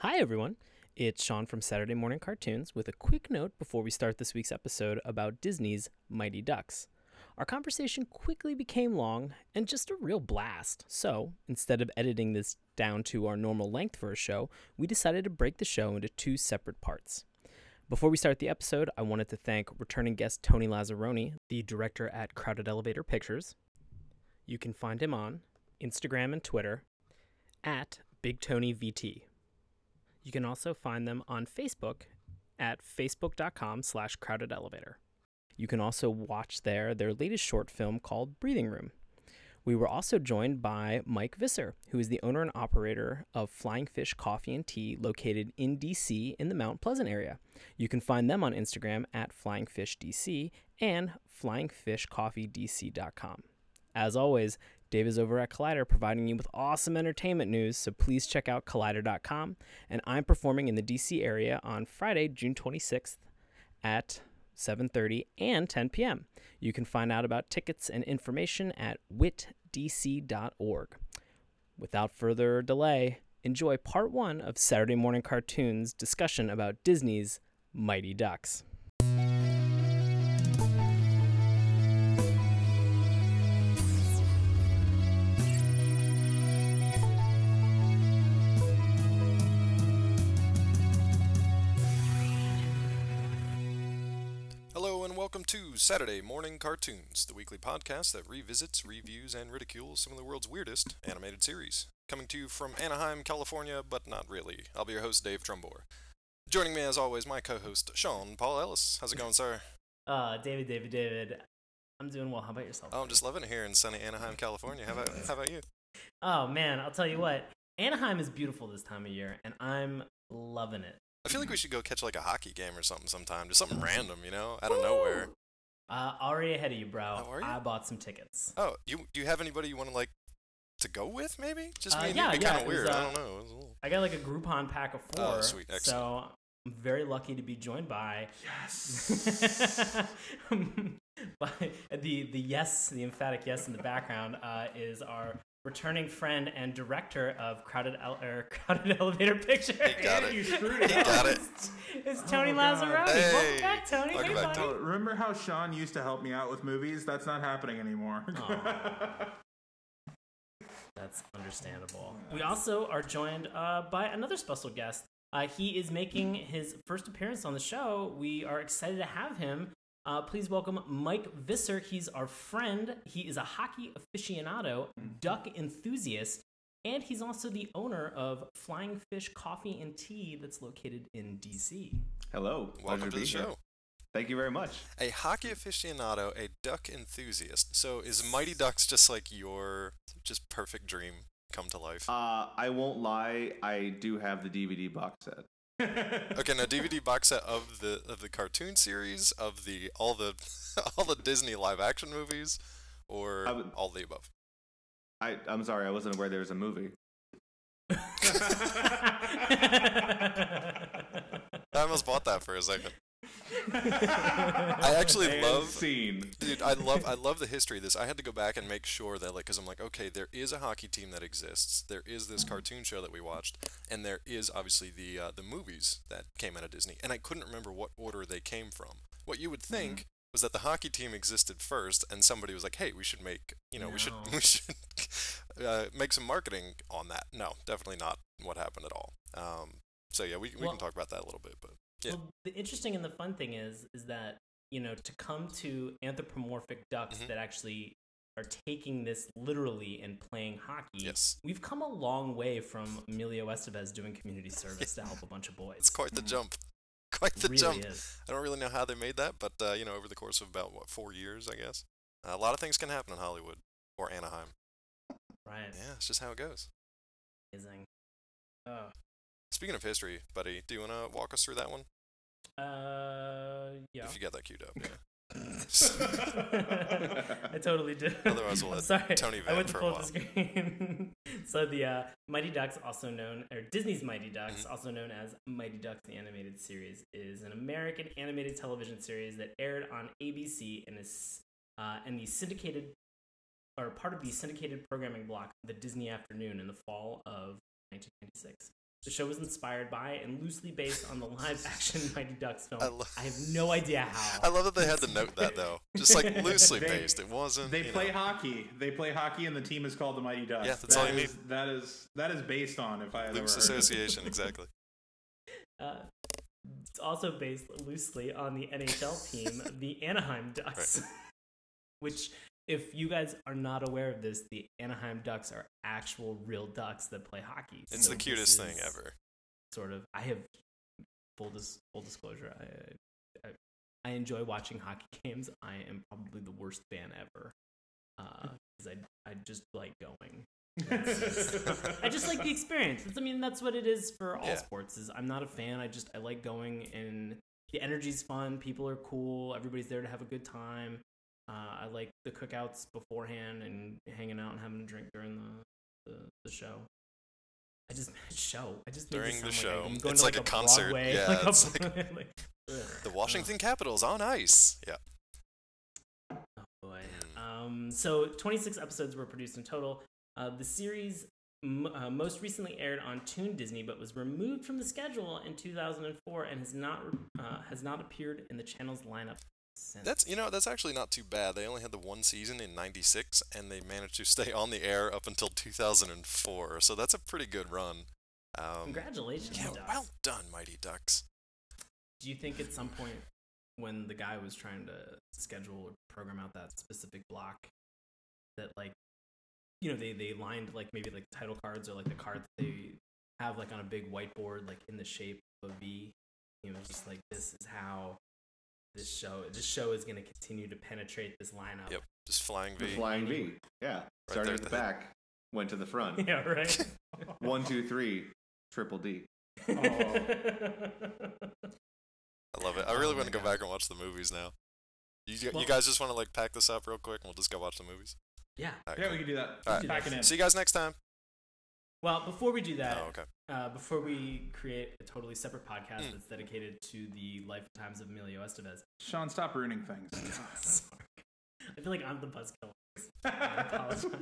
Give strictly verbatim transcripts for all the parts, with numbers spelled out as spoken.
Hi, everyone. It's Sean from Saturday Morning Cartoons with a quick note before we start this week's episode about Disney's Mighty Ducks. Our conversation quickly became long and just a real blast. So, instead of editing this down to our normal length for a show, we decided to break the show into two separate parts. Before we start the episode, I wanted to thank returning guest Tony Lazzaroni, the director at Crowded Elevator Pictures. You can find him on Instagram and Twitter at BigTonyVT. You can also find them on Facebook at facebook.com slash crowded elevator. You can also watch there their latest short film called Breathing Room. We were also joined by Mike Visser, who is the owner and operator of Flying Fish Coffee and Tea located in D C in the Mount Pleasant area. You can find them on Instagram at Flying Fish D C and flying fish coffee d c dot com. As always, Dave is over at Collider providing you with awesome entertainment news, so please check out collider dot com. And I'm performing in the D C area on Friday, June twenty-sixth at seven thirty and ten p.m. You can find out about tickets and information at wit d c dot org. Without further delay, enjoy part one of Saturday Morning Cartoons' discussion about Disney's Mighty Ducks. Welcome to Saturday Morning Cartoons, the weekly podcast that revisits, reviews, and ridicules some of the world's weirdest animated series. Coming to you from Anaheim, California, but not really. I'll be your host, Dave Trumbore. Joining me, as always, my co-host, Sean Paul Ellis. How's it going, sir? Uh, David, David, David. I'm doing well. How about yourself? Oh, I'm just loving it here in sunny Anaheim, California. How about, how about you? Oh, man, I'll tell you what. Alheim is beautiful this time of year, and I'm loving it. I feel like we should go catch like a hockey game or something sometime. Just something random, you know, out of nowhere. Uh, already ahead of you, bro. Oh, are you? I bought some tickets. Oh, you do you have anybody you want to like to go with? Maybe just uh, me. Yeah, It'd be yeah, kind of weird. Was, uh, I don't know. It was a little... I got like a Groupon pack of four. Oh, sweet, excellent. So I'm very lucky to be joined by. Yes. by the the yes, the emphatic yes in the background uh, is our returning friend and director of Crowded El- er, Crowded Elevator Pictures. He got it. You screwed He it. got it. It's Tony Oh, God. Lazzaroni. Hey. Welcome back, Tony. Welcome hey, back, buddy. Oh, remember how Sean used to help me out with movies? That's not happening anymore. Aw. That's understandable. We also are joined uh, by another special guest. Uh, he is making his first appearance on the show. We are excited to have him. Uh, please welcome Mike Visser. He's our friend. He is a hockey aficionado, duck enthusiast, and he's also the owner of Flying Fish Coffee and Tea that's located in D C. Hello. Welcome Pleasure to the be here. show. Thank you very much. A hockey aficionado, a duck enthusiast. So is Mighty Ducks just like your just perfect dream come to life? Uh, I won't lie, I do have the D V D box set. Okay, now D V D box set of the of the cartoon series, of the all the all the Disney live action movies, or I would- all the above. I, I'm sorry, I wasn't aware there was a movie. I almost bought that for a second. I actually And love scene. Dude, I love I love the history of this. I had to go back and make sure that, like, because I'm like, okay, there is a hockey team that exists. There is this cartoon show that we watched, and there is obviously the uh, the movies that came out of Disney. And I couldn't remember what order they came from. What you would think mm-hmm. was that the hockey team existed first, and somebody was like, hey, we should make you know No. we should we should uh, make some marketing on that. No, definitely not what happened at all. Um, so yeah, we we Well, can talk about that a little bit, but. Yeah. Well, the interesting and the fun thing is, is that, you know, to come to anthropomorphic ducks Mhm. that actually are taking this literally and playing hockey, Yes. we've come a long way from Emilio Estevez doing community service to help a bunch of boys. It's quite the jump. Quite the It really jump. is. I don't really know how they made that, but uh, you know, over the course of about what four years, I guess, uh, a lot of things can happen in Hollywood or Anaheim. Right. Yeah, it's just how it goes. Amazing. Oh. Speaking of history, buddy, do you want to walk us through that one? Uh, yeah. If you got that queued up, yeah. I totally did. Otherwise, we'll I'm let sorry. Tony I vamp went to for a pull up while. the screen. So the uh, Mighty Ducks, also known, or Disney's Mighty Ducks, Mhm. also known as Mighty Ducks the Animated Series, is an American animated television series that aired on A B C and is uh, and the syndicated, or part of the syndicated programming block, the Disney Afternoon, in the fall of nineteen ninety-six. The show was inspired by and loosely based on the live-action Mighty Ducks film. I I, lo- have no idea how. I love that they had to note that though, just like loosely They- based. It wasn't. They you play know. hockey. They play hockey, and the team is called the Mighty Ducks. Yeah, that's That all you is- That is that is based on if I had Loose ever heard. association, exactly. Uh, it's also based loosely on the N H L team, the Anaheim Ducks, which, if you guys are not aware of this, the Anaheim Ducks are actual real ducks that play hockey. It's So the this cutest thing is ever. Sort of. I have full dis- full disclosure. I, I I enjoy watching hockey games. I am probably the worst fan ever, because I I just like going. I just like the experience. That's, I mean, that's what it is for all Yeah. sports. Is I'm not a fan. I just I like going, and the energy's fun. People are cool. Everybody's there to have a good time. Uh, I like the cookouts beforehand and hanging out and having a drink during the the, the show. I just show. I just made During this the sound show. Like I'm going It's to like like a concert. Broadway, Yeah, like a- it's like, ugh. The Washington Capitals on ice. Yeah. Oh boy. Um, so twenty-six episodes were produced in total. Uh, the series m- uh, most recently aired on Toon Disney, but was removed from the schedule in two thousand four and has not uh, has not appeared in the channel's lineup since. That's you know that's actually not too bad. They only had the one season in ninety-six, and they managed to stay on the air up until two thousand four. So that's a pretty good run. Um, Congratulations, Yeah, Ducks. well done, Mighty Ducks. Do you think at some point when the guy was trying to schedule or program out that specific block that, like, you know, they, they lined like maybe like title cards or like the card that they have like on a big whiteboard like in the shape of a V, you know, just like this is how this show this show is going to continue to penetrate this lineup. Yep, just flying The V. flying V. Yeah. Started there at at the the head. back, went to the front. Yeah, right. One, two, three, triple D. Oh. I love it. I Oh really my want to go God. back and watch the movies now. You, you Well- guys just want to like pack this up real quick, and we'll just go watch the movies. Yeah. All right, Yeah, cool. we can do that. All right. Pack it in. See you guys next time. Well, before we do that, Oh, okay. uh, before we create a totally separate podcast Mm. that's dedicated to the life and times of Emilio Estevez, Sean, stop ruining things. sorry. I feel like I'm the buzzkill. I apologize.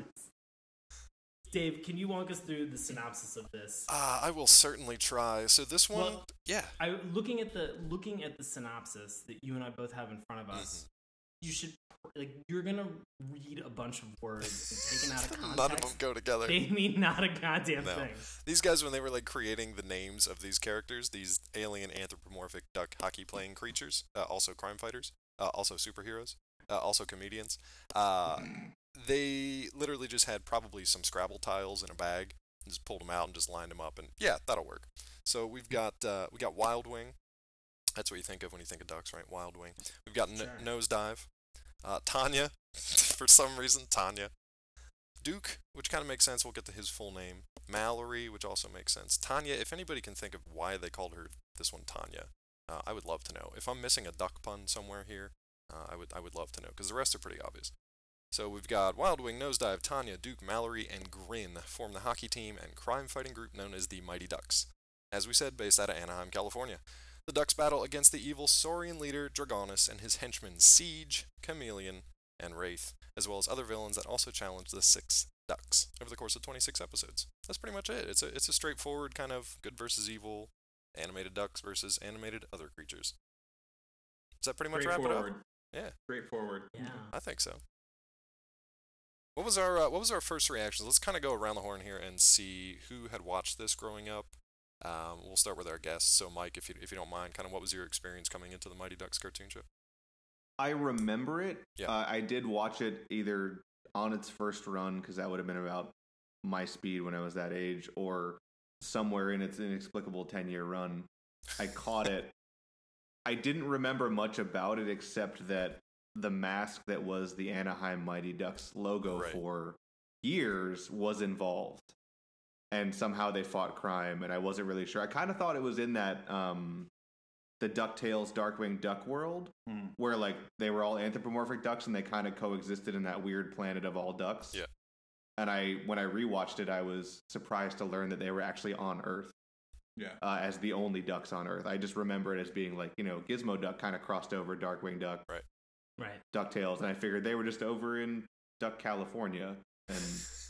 Dave, can you walk us through the synopsis of this? Uh, I will certainly try. So this one, Well- yeah. I looking at the looking at the synopsis that you and I both have in front of us. You should like you're gonna read a bunch of words and taken out of context. None of them go together. They mean not a goddamn No. thing. These guys, when they were like creating the names of these characters, these alien anthropomorphic duck hockey playing creatures, uh, also crime fighters, uh, also superheroes, uh, also comedians, uh, they literally just had probably some Scrabble tiles in a bag, and just pulled them out and just lined them up, and yeah, that'll work. So we've got uh, we got Wild Wing. That's what you think of when you think of ducks, right? Wild Wing. We've got Sure. n- Nosedive, uh, Tanya, for some reason, Tanya. Duke, which kind of makes sense. We'll get to his full name. Mallory, which also makes sense. Tanya, if anybody can think of why they called her this one Tanya, uh, I would love to know. If I'm missing a duck pun somewhere here, uh, I would I would love to know, because the rest are pretty obvious. So we've got Wild Wing, Nosedive, Tanya, Duke, Mallory, and Grin form the hockey team and crime-fighting group known as the Mighty Ducks. As we said, based out of Anaheim, California. The Ducks battle against the evil Saurian leader Dragonus and his henchmen Siege, Chameleon, and Wraith, as well as other villains that also challenge the Six Ducks over the course of twenty-six episodes. That's pretty much it. It's a it's a straightforward kind of good versus evil, animated ducks versus animated other creatures. Does that pretty much wrap it up? Straightforward. Yeah, Straightforward. Yeah. I think so. What was our uh, what was our first reactions? Let's kind of go around the horn here and see who had watched this growing up. Um, we'll start with our guests. So, Mike, if you if you don't mind, kind of what was your experience coming into the Mighty Ducks cartoon show? I remember it. Yeah. Uh, I did watch it either on its first run, because that would have been about my speed when I was that age, or somewhere in its inexplicable ten-year run. I caught it. I didn't remember much about it except that the mask that was the Anaheim Mighty Ducks logo Right. for years was involved. And somehow they fought crime, and I wasn't really sure. I kind of thought it was in that um, the DuckTales Darkwing Duck world, Hmm. where like they were all anthropomorphic ducks and they kind of coexisted in that weird planet of all ducks. Yeah. And I, when I rewatched it, I was surprised to learn that they were actually on Earth Yeah. uh, as the only ducks on Earth. I just remember it as being like, you know, Gizmo Duck kind of crossed over Darkwing Duck, Right. DuckTales, and I figured they were just over in Duck California, and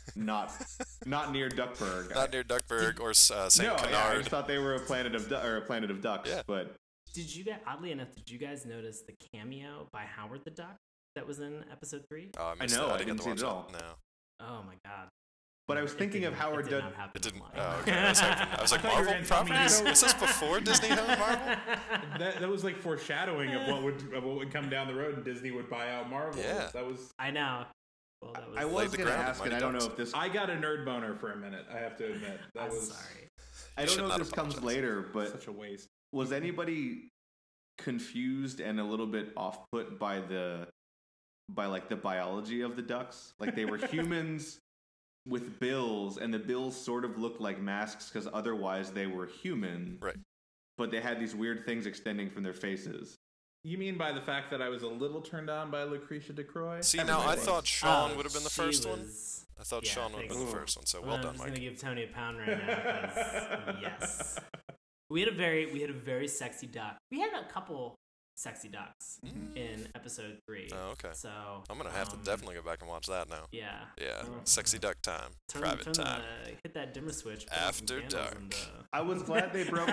not not near Duckburg. Not near Duckburg or uh, Saint No, Canard. yeah, I just thought they were a planet of du- or a planet of ducks, Yeah. but Did you guys, oddly enough, did you guys notice the cameo by Howard the Duck that was in episode three? Oh, I, I missed know, that. I I didn't didn't get to see it watch at that. all. No. Oh my god. but I was It thinking of didn't- Howard it did Duck. not happen It didn't. online. Oh, okay. I was, hoping, I was like, I thought you were Marvel gonna tell me properties? to- Is this before Disney owned Marvel? That, that was like foreshadowing of what would of what would come down the road, and Disney would buy out Marvel. Yeah. That was. I know. Well, that was. I Laid was the going to ground in ask, and Mighty I don't know Ducks. if this. I got a nerd boner for a minute. I have to admit that I'm was sorry. I You don't should know not if this comes apologize. later, but such a waste. was anybody confused and a little bit off put by the by like the biology of the ducks? Like they were humans with bills, and the bills sort of looked like masks because otherwise they were human. Right. But they had these weird things extending from their faces. You mean by the fact that I was a little turned on by Lucretia DeCroix? See, now Everybody I was. thought Sean Oh, would have been the she first one. was- I thought yeah, Sean would have been the thanks. first one, so well Well, I'm done, just Mike. gonna give Tony a pound right now. 'cause yes. We had a very we had a very sexy duck. We had a couple sexy ducks Mm. in episode three. Oh, okay. So I'm gonna have to um, definitely go back and watch that now. Yeah. Yeah, Oh. sexy duck time, Turn, private turn time. The, hit that dimmer switch. put on some After candles dark. and, uh, I was glad they broke.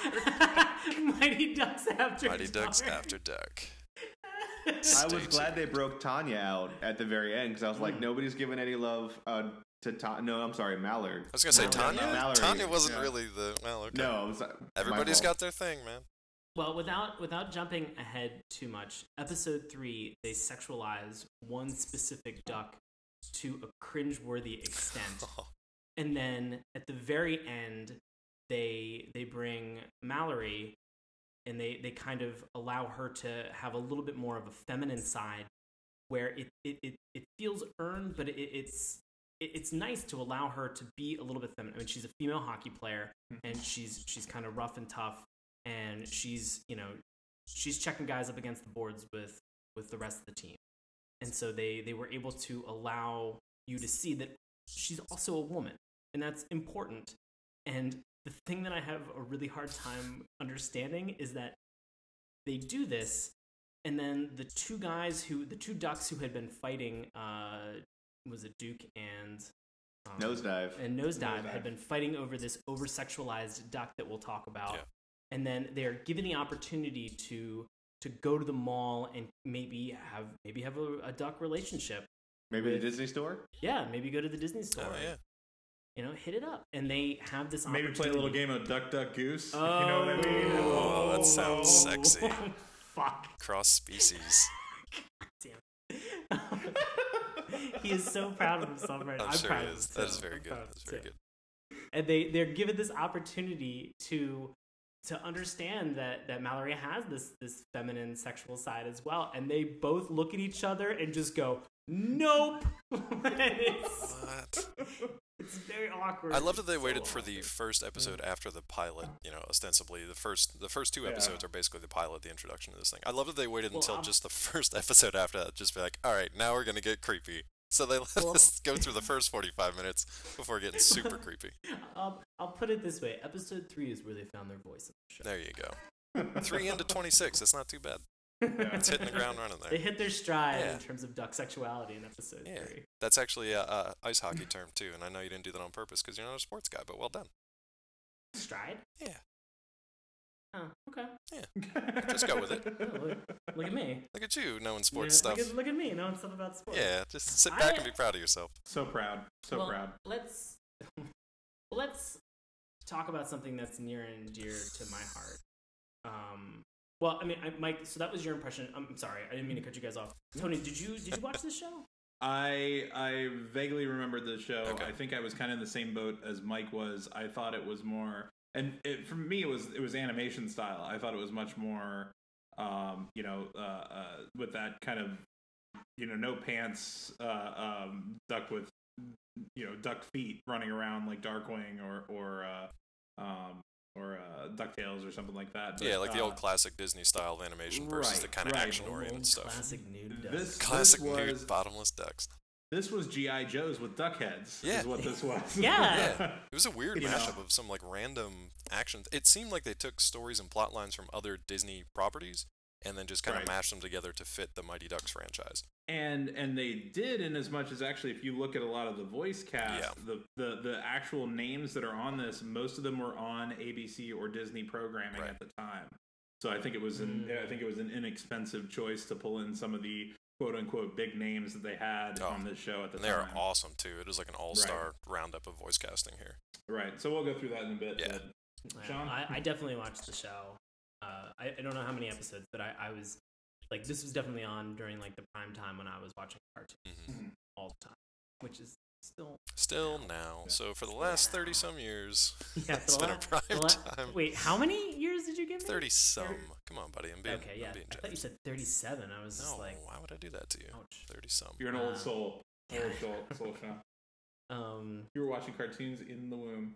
Mighty Ducks After Mighty Ducks Dark. After Dark. I was Stay glad they tuned. broke Tanya out at the very end because I was like, Mm. nobody's giving any love uh, to Tanya. No, I'm sorry, Mallard. I was gonna say Mallory. Tanya. Mallory, Tanya wasn't yeah. really the well. Okay. No, it was, uh, Everybody's my fault. got their thing, man. Well, without without jumping ahead too much, episode three they sexualize one specific duck to a cringeworthy extent, and then at the very end, they they bring Mallory, and they they kind of allow her to have a little bit more of a feminine side, where it it it, it feels earned, but it, it's it, it's nice to allow her to be a little bit feminine. I mean, she's a female hockey player, and she's she's kind of rough and tough. And she's, you know, she's checking guys up against the boards with with the rest of the team. And so they they were able to allow you to see that she's also a woman, and that's important. And the thing that I have a really hard time understanding is that they do this, and then the two guys who the two ducks who had been fighting, uh, was it Duke and um, Nosedive. and Nosedive Nosedive. had been fighting over this over-sexualized duck that we'll talk about. Yeah. And then they're given the opportunity to to go to the mall and maybe have maybe have a, a duck relationship. Maybe the with- Disney store? Yeah, maybe go to the Disney store. Oh yeah. You know, hit it up. And they have this Maybe play a little opportunity. game of Duck Duck Goose. Oh, if you know what I mean. Oh, that sounds sexy. Fuck. Cross species. Damn. He is so proud of himself right now. I'm I'm sure proud he of is. him, That too. is very I'm good. proud of That's him, very too. good. And they they're given this opportunity to to understand that that Mallory has this this feminine sexual side as well, and they both look at each other and just go, nope. And it's, What? it's very awkward. I love that they It's so waited for the awkward. first episode after the pilot. You know, ostensibly the first the first two Yeah. episodes are basically the pilot, the introduction to this thing. I love that they waited Well, until I'm- just the first episode after that, just be like, all right, now we're gonna get creepy. So they let Well- us go through the first forty-five minutes before getting super creepy. Um, I'll put it this way: episode three is where they found their voice in the show. There you go. Three into twenty-six. That's not too bad. It's hitting the ground running They there. hit their stride Yeah. in terms of duck sexuality in episode Yeah. three. That's actually a, a ice hockey term too, and I know you didn't do that on purpose because you're not a sports guy, but well done. Stride? Yeah. Oh, okay. Just go with it. Oh, look, look at me. Look at you knowing sports Yeah, stuff. Look at, look at me knowing stuff about sports. Yeah, just sit back and I- be proud of yourself. So proud. So well, proud. Let's let's talk about something that's near and dear to my heart. Um, well, I mean, I, Mike. So that was your impression. I'm sorry, I didn't mean to cut you guys off. Tony, did you did you watch this show? I I vaguely remembered the show. Okay. I think I was kind of in the same boat as Mike was. I thought it was more, and it, for me, it was it was animation style. I thought it was much more, um, you know, uh, uh, with that kind of, you know, no pants, uh, um, duck with, you know, duck feet running around like Darkwing or or uh, um, or uh, DuckTales or something like that. But, Yeah, like the uh, old classic Disney style animation versus right, the kind of right. action oriented Old stuff. Classic nude. duck. This- Classic was- nude bottomless ducks. This was G I Joes with duck heads. Yeah. Is what this was. Yeah. Yeah, it was a weird You know. mashup of some like random action. It seemed like they took stories and plot lines from other Disney properties and then just kind of Right. mashed them together to fit the Mighty Ducks franchise. And and they did in as much as actually, if you look at a lot of the voice cast, Yeah. the, the the actual names that are on this, most of them were on A B C or Disney programming Right. at the time. So I think it was an Mm. I think it was an inexpensive choice to pull in some of the quote unquote big names that they had Oh, on this show at the And they time. are awesome too. It is like an all-star roundup of voice casting here. Right. So we'll go through that in a bit. Yeah. But Sean? I, I definitely watched the show. Uh, I, I don't know how many episodes, but I, I was like, this was definitely on during like the prime time when I was watching cartoons hmm Mhm. all the time, which is still Still now. So for the last thirty some years, yeah. it's for the been a la- prime the la- time. Wait, how many years did you give me? thirty some. Come on, buddy. I'm being, Okay, yeah. I'm being I thought you generous. said thirty-seven. I was just No, like, why would I do that to you? ouch. thirty some. You're an Uh, old soul. yeah. Old soul, soul Sean. Um, You were watching cartoons in the womb.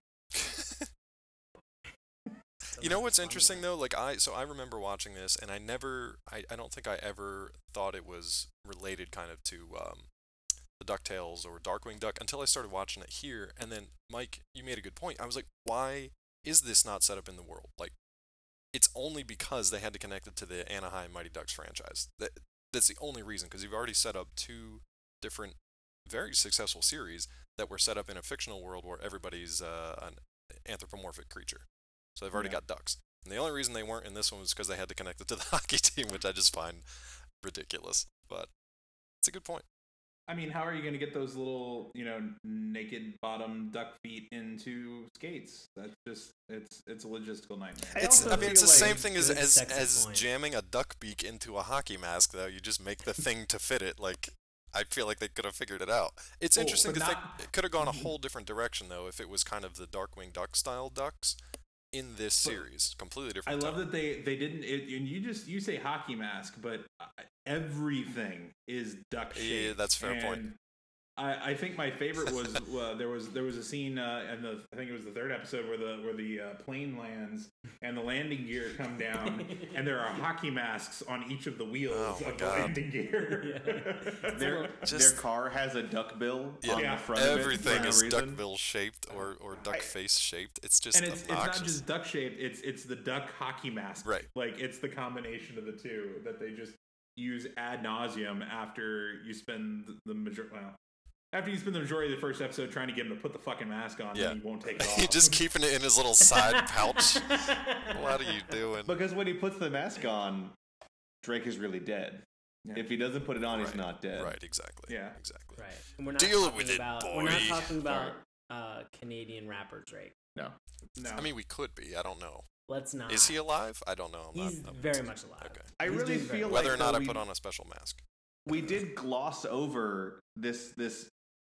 You know what's fun. interesting though? Like I, so I remember watching this, and I never, I, I don't think I ever thought it was related kind of to um, the DuckTales or Darkwing Duck until I started watching it here. And then, Mike, you made a good point. I was like, why is this not set up in the world? Like, it's only because they had to connect it to the Anaheim Mighty Ducks franchise. That that's the only reason, because you've already set up two different, very successful series that were set up in a fictional world where everybody's uh, an anthropomorphic creature. So they've already Yeah. got ducks. And the only reason they weren't in this one was because they had to connect it to the hockey team, which I just find ridiculous. But it's a good point. I mean, how are you going to get those little, you know, naked bottom duck feet into skates? That's just it's it's a logistical nightmare. I It's, also I mean, it's the feel same like thing as good as, sexy as point. jamming a duck beak into a hockey mask, though. You just make the thing to fit it. Like, I feel like they could have figured it out. It's Oh, interesting but because not- it could have gone a whole different direction, though, if it was kind of the Darkwing Duck style ducks in this But series. Completely I different. love tone. that they they didn't. It, and you just you say hockey mask, but uh, everything is duck shaped. Yeah, that's a fair point. And I, I think my favorite was uh, there was there was a scene uh, in the I think it was the third episode where the where the uh, plane lands and the landing gear come down and there are hockey masks on each of the wheels Oh my of the God. landing gear. Their Just- their car has a duck bill Yeah, on Yeah. the front of it everything for no is reason. duck bill shaped or, or duck I- face shaped. It's just And it's, it's obnoxious. not just duck shaped, it's it's the duck hockey mask. Right. Like it's the combination of the two that they just use ad nauseum after you spend the major well after you spend the majority of the first episode trying to get him to put the fucking mask on Yeah. and he won't take it off. He's just keeping it in his little side pouch. What are you doing? Because when he puts the mask on, Drake is really dead. Yeah. If he doesn't put it on, he's Right. not dead. Right, exactly. Yeah. Exactly. right. And we're not Deal talking with it, about we're not boy. talking about uh, Canadian rapper Drake. No. No. I mean, we could be. I don't know. Let's not. Is he alive? I don't know. I'm He's not, I'm- very much alive. Okay. I He's really doing very feel well. Whether like or not though I we, put on a special mask. we did gloss over this this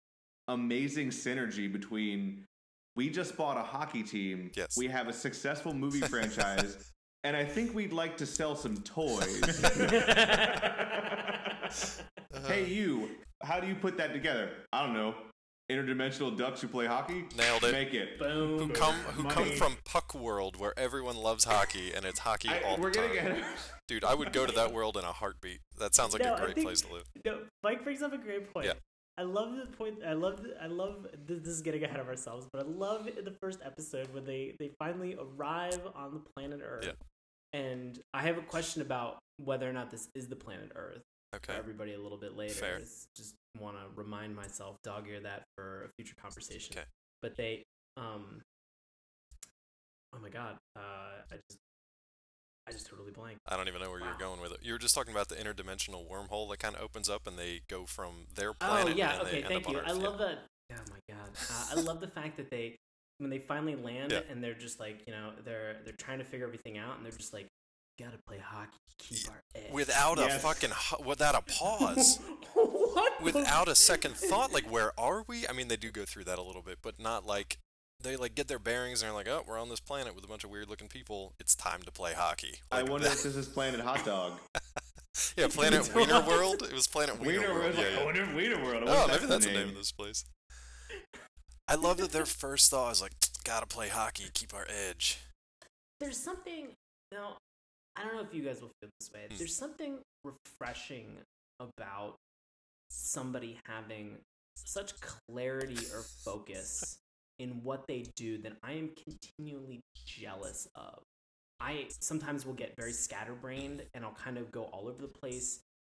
amazing synergy between we just bought a hockey team. Yes. We have a successful movie franchise, and I think we'd like to sell some toys. Hey, you, how do you put that together? I don't know. Interdimensional ducks who play hockey? Nailed it. Make it. Boom. Who come who come Money. from Puck World where everyone loves hockey and it's hockey I- all we're the gonna time. get Dude, I would go to that world in a heartbeat. That sounds like No, a I great think- place to live. No, Mike brings up a great point. Yeah. I love the point. I love. The, I love. This, this is getting ahead of ourselves, but I love in the first episode when they they finally arrive on the planet Earth. Yeah. And I have a question about whether or not this is the planet Earth. Okay. For everybody a little bit later. Fair. Just, just want to remind myself, dog ear that for a future conversation. Okay. But they, um, oh my god, uh, I just, I just totally blanked. I don't even know where Wow. you're going with it. You were just talking about the interdimensional wormhole that kind of opens up and they go from their Oh planet yeah, and okay, they thank end up you. on I Earth. love yeah. that. Oh my god, uh, I love the fact that they, when they finally land Yeah. and they're just like, you know, they're they're trying to figure everything out and they're just like, gotta play hockey, keep our edge. Without a Yes. fucking hu- without a pause. what? the- Without a second thought, like where are we? I mean, they do go through that a little bit, but not like they like get their bearings and they're like, oh, we're on this planet with a bunch of weird looking people. It's time to play hockey. I Like wonder that- if this is Planet Hot Dog. yeah, Planet Wiener World. It was Planet Wiener, Wiener World. World. Yeah, Like, yeah. I wonder if Wiener World. I Oh, wonder if maybe that's the name name of this place. I love that their first thought was like, gotta play hockey, keep our edge. There's something now. I don't know if you guys will feel this way. Hmm. There's something refreshing about somebody having such clarity or focus in what they do that I am continually jealous of. I sometimes will get very scatterbrained and I'll kind of go all over the place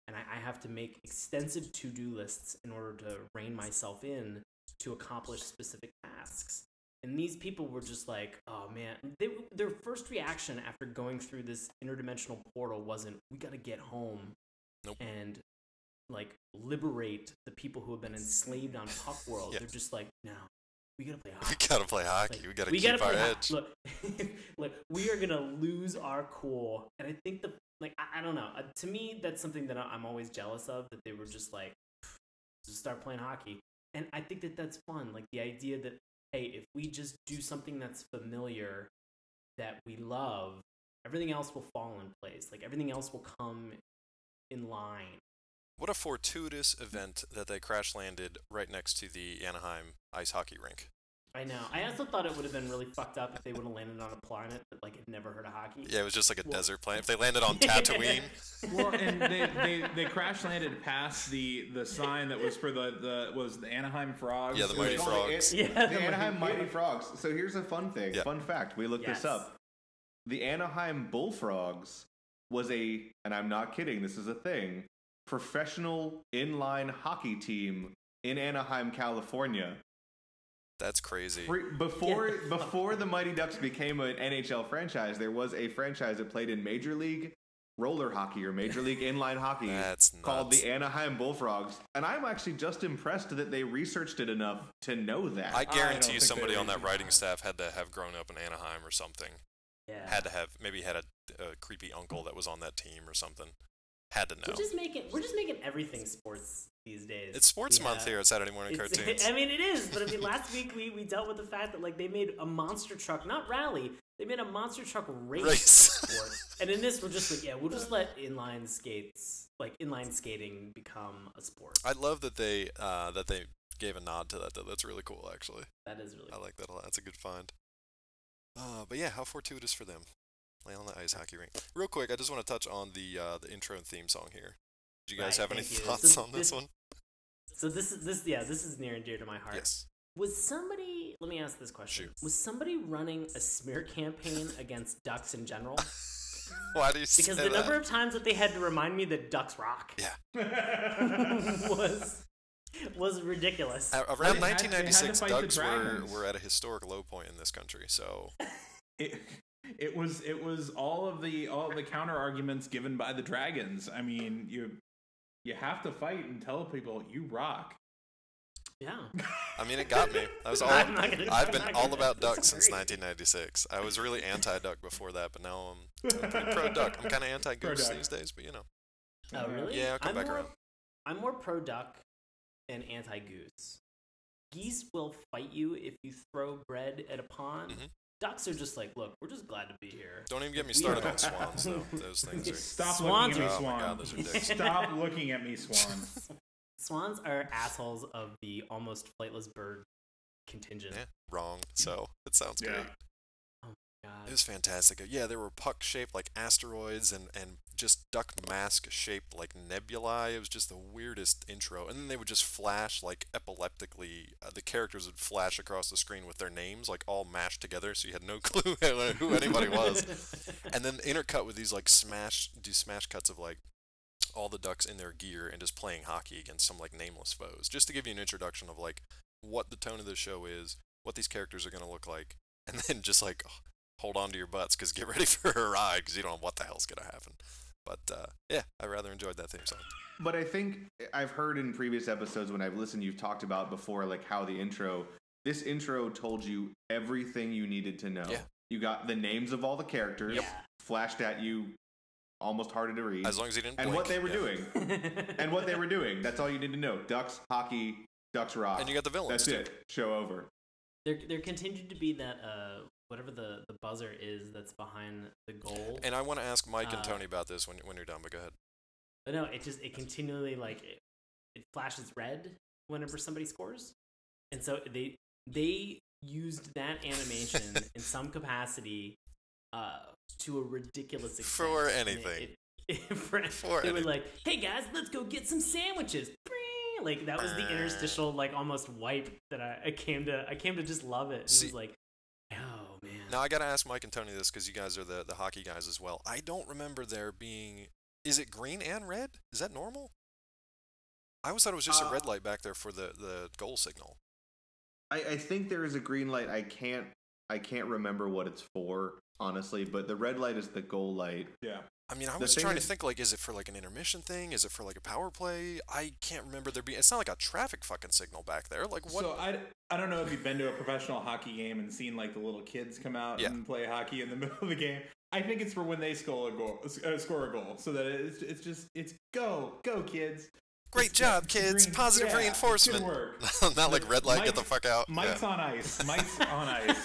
and I, I have to make extensive to-do lists in order to rein myself in to accomplish specific tasks. And these people were just like, oh man, they, their first reaction after going through this interdimensional portal wasn't, we gotta get home Nope. and like liberate the people who have been enslaved on Puck World. Yeah. They're just like, no, we gotta play We hockey. gotta play hockey. Like, we gotta we keep gotta our play ho- edge. Look, look, we are gonna lose our cool, and I think the like I, I don't know. Uh, to me, that's something that I- I'm always jealous of. That they were just like, just start playing hockey, and I think that that's fun. Like the idea that hey, if we just do something that's familiar, that we love, everything else will fall in place. Like everything else will come in line. What a fortuitous event that they crash landed right next to the Anaheim ice hockey rink. I know. I also thought it would have been really fucked up if they would have landed on a planet that like had never heard of hockey. Yeah, it was just like a Well- desert planet. If they landed on Tatooine, Well, and they, they, they crash landed past the, the sign that was for the, the was the Anaheim Frogs. Yeah, the So Mighty they- Frogs. Yeah, The the Anaheim Mighty- Mighty Frogs. So here's a fun thing. Yeah. Fun fact. We looked Yes. this up. The Anaheim Bullfrogs was a, and I'm not kidding, this is a thing, professional inline hockey team in Anaheim, California. that's crazy. Pre- Before Get the fuck before the Mighty Ducks became an N H L franchise, there was a franchise that played in Major League roller hockey or Major League inline hockey That's called nuts. the Anaheim Bullfrogs. And I'm actually just impressed that they researched it enough to know that. I don't guarantee you think somebody they on that really writing have. staff had to have grown up in Anaheim or something. Yeah. Had to have, maybe had a, a creepy uncle that was on that team or something. Had to know. We're just making we're just making everything sports these days. It's sports We month have- here at Saturday Morning it's- Cartoons. I mean, it is, but I mean, last week we, we dealt with the fact that like they made a monster truck, not rally, they made a monster truck race, Race. sport, and in this we're just like, yeah, we'll just let inline skates, like inline skating, become a sport. I love that they uh, that they gave a nod to that though. That's really cool, actually. That is really I cool. like that a lot. That's a good find. Uh, but yeah, how fortuitous for them. Playing on the ice hockey rink. Real quick, I just want to touch on the uh, the intro and theme song here. Do you guys Right, have any thank you. thoughts So on this this- one? So this is this yeah this is near and dear to my heart. Yes. Was somebody? Let me ask this question. Shoot. Was somebody running a smear campaign against ducks in general? Why do you say Because the that? number of times that they had to remind me that ducks rock Yeah. was was ridiculous. A- They Around had- nineteen ninety-six, they had to fight the ducks were, dragons. were at a historic low point in this country. So It, it was it was all of the all of the counter arguments given by the dragons. I mean, you you have to fight and tell people you rock. Yeah. I mean, it got me. I was all I'm not gonna- I've I'm been not all gonna about ducks since disagree. nineteen ninety-six. I was really anti-duck before that, but now I'm, I'm pretty pro-duck. I'm kind of anti-goose Pro-duck. these days, but you know. Oh really? Yeah, I'll come I'm back more, around. I'm more pro duck and anti goose. Geese will fight you if you throw bread at a pond. Mhm. Ducks are just like, look, we're just glad to be here. Don't even get me We started are- on swans, though. Those things are. Stop Swans looking at me, are- Oh my Swan. God, those are dicks. Stop looking at me, Swan. Swans are assholes of the almost flightless bird contingent. Yeah, wrong. So it sounds Yeah. great. God. It was fantastic. Yeah, there were puck-shaped like asteroids and, and just duck mask-shaped like nebulae. It was just the weirdest intro. And then they would just flash like epileptically. Uh, the characters would flash across the screen with their names like all mashed together, so you had no clue who anybody was. And then intercut with these like smash, do smash cuts of like all the ducks in their gear and just playing hockey against some like nameless foes, just to give you an introduction of like what the tone of the show is, what these characters are gonna look like, and then just like hold on to your butts because get ready for a ride because you don't know what the hell's gonna happen. But uh, yeah, I rather enjoyed that theme song. But I think I've heard in previous episodes when I've listened, you've talked about before, like how the intro, this intro told you everything you needed to know. Yeah. You got the names of all the characters, Yep. flashed at you, almost harder to read, As long as you didn't and blink. what they were yeah. doing. and what they were doing. That's all you need to know. Ducks, hockey, Ducks rock. And you got the villains That's too. it. Show over. There, there continued to be that uh, whatever the, the buzzer is that's behind the goal. And I want to ask Mike and Uh, Tony about this when when you're done. But go ahead. But no, it just it continually like it, it flashes red whenever somebody scores, and so they they used that animation in some capacity uh, to a ridiculous extent. For And it- anything. it- it- for, For they were anything. like, "Hey guys, let's go get some sandwiches." Like that was the interstitial, like almost wipe that I, I came to. I came to just love it. It See- was like, oh man. Now I gotta ask Mike and Tony this because you guys are the the hockey guys as well. I don't remember there being. Is it green and red? Is that normal? I always thought it was just Uh, a red light back there for the, the goal signal. I, I think there is a green light. I can't I can't remember what it's for, honestly, but the red light is the goal light. Yeah. I mean, I The was thing trying to is- think, like, is it for, like, an intermission thing? Is it for, like, a power play? I can't remember there being... It's not like a traffic fucking signal back there. Like, what... So I, I don't know if you've been to a professional hockey game and seen like the little kids come out Yeah. and play hockey in the middle of the game. I think it's for when they score a goal, uh, score a goal, so that it's it's just it's go go kids. Great job, kids. Green- Positive yeah, reinforcement. Good work. Not like red light, get the Mike- fuck out. Mike's Yeah. on ice. Mike's on ice.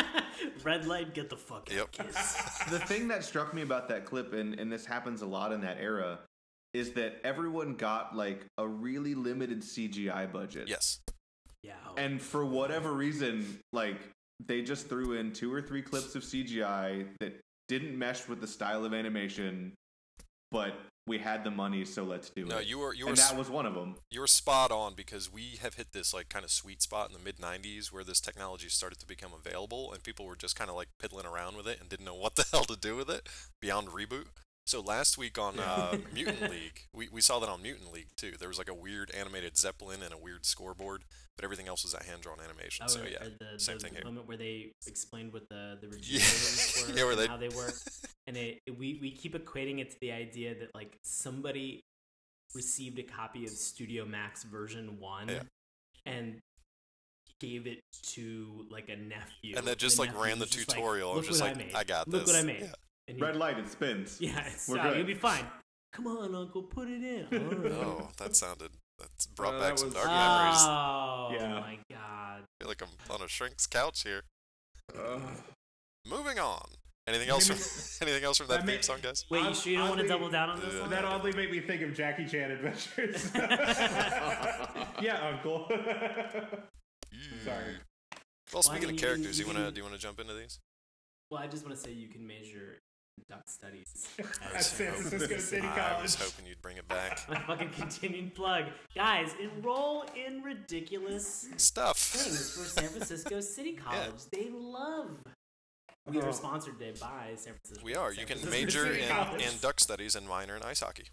Red light, get the fuck out, Yep. kids. The thing that struck me about that clip, and, and this happens a lot in that era, is that everyone got like a really limited C G I budget. Yes. Yeah. And for whatever reason, like they just threw in two or three clips of C G I that didn't mesh with the style of animation, but we had the money, so let's do No, it. you were you were and s- that was one of them. you were spot on, because we have hit this like kind of sweet spot in the mid nineties where this technology started to become available and people were just kind of like piddling around with it and didn't know what the hell to do with it beyond reboot. So last week on uh, Mutant League, we, we saw that on Mutant League too. There was like a weird animated Zeppelin and a weird scoreboard, but everything else was a hand-drawn animation. Oh, so or- yeah, or the, same the, thing the here. moment where they explained what the the Yeah. regenerators were Yeah, where and they- how they work, and it, it- we we keep equating it to the idea that like somebody received a copy of Studio Max version one Yeah. and gave it to like a nephew, And then just the like nephew ran the was just like, tutorial. I was Look just what like, I, made. I got Look this. what I made. Yeah. And he- Red light, it spins. yeah, it's, We're uh, good. you'll be fine. Come on, Uncle, put it in. All right. Oh, that sounded that's brought Uh, back that some was- dark memories. Oh Yeah. my god. I feel like I'm on a shrink's couch here. Uh, Moving on. Anything else from Maybe- anything else from that That theme may- song, guys? Wait, you Odd- sure you don't want to oddly- double down on this Yeah. one? that oddly made me think of Jackie Chan Adventures. Yeah, Uncle. Sorry. Well, speaking you of can- characters, you you wanna can- do you wanna jump into these? Well, I just want to say you can measure duck studies At as San Francisco City I was College. hoping you'd bring it back. my fucking continued plug. Guys, enroll in ridiculous Stuff. things for San Francisco City College. They love. We Oh. are sponsored today by San Francisco. We are. San You can Francisco major City in, College. in duck studies and minor in ice hockey.